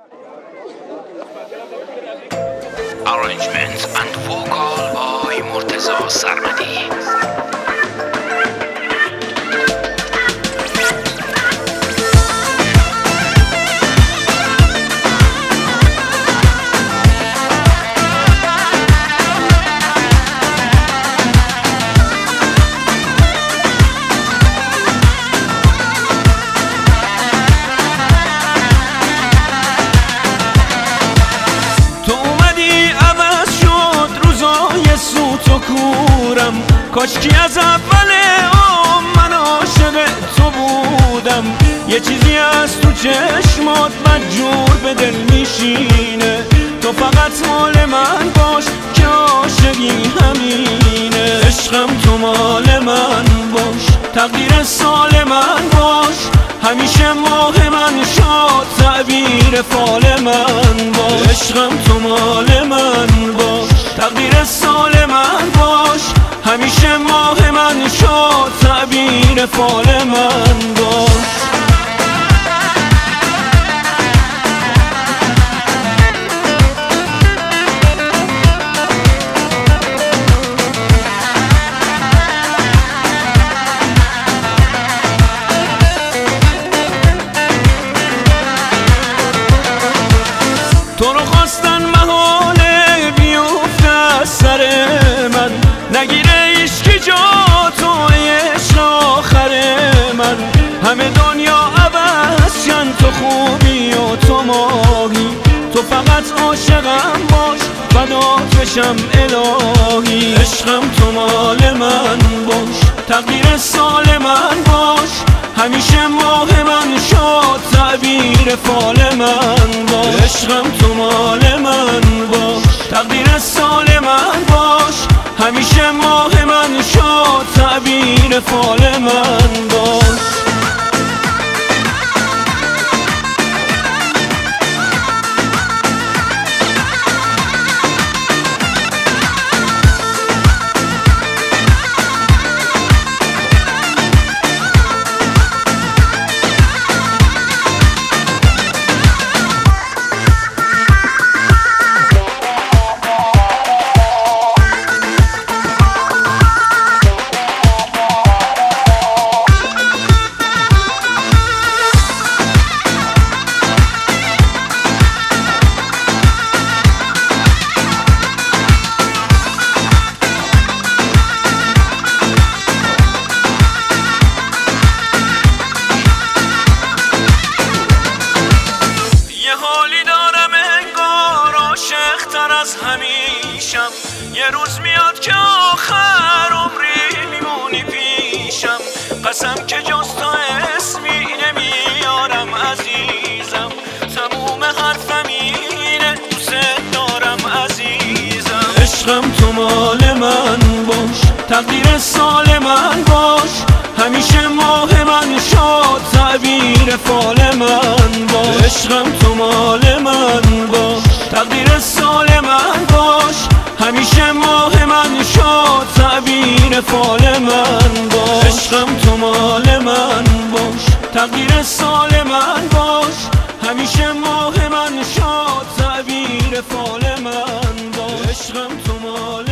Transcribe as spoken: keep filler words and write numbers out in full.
Arrangement and vocal by Murtaza Sarmadi. کاشکی از اول عمر من عاشق تو بودم، یه چیزی از تو چشمات مجبور به دل میشینه، تو فقط مال من باش که عاشقی همینه. عشقم تو مال من باش، تقدیر سال من باش، همیشه ماه من شاد، تعبیر فال من باش. عشقم تو مال من باش، تقدیر سال من باش، همیشه ماه من شد، تعبیر فال من باش. تو رو خواستن محاله بیفته از سر من، نگیره عشقی جا تو عشق آخر من. همه دنیا عوض شن، تو خوبی و تو ماهی، تو فقط عاشقم باش، فدات بشم الهی. عشقم تو مال من باش، تقدیر سال من باش، همیشه ماه من شاد، تعبیر فال من باش. عشقم تو مال من باش، تقدیر سال من باش، همیشه ماه من شاد، تعبیر فال من باش. از همیشم یه روز میاد که آخر عمری میمونی پیشم، قسم که جز تو اسمی نمیارم عزیزم، تموم حرفم اینه دوست دارم عزیزم. عشقم تو مال من باش، تقدیر سال من باش، همیشه ماه من شاد، تعبیر فال من باش. عشقم تو مال من باش، تقدیر سال من باش، همیشه ماه من شاد، تعبیر فال من باش. عشقم تو مال من باش، تقدیر سال من باش، همیشه ماه من شاد، تعبیر فال من باش. عشقم تو مال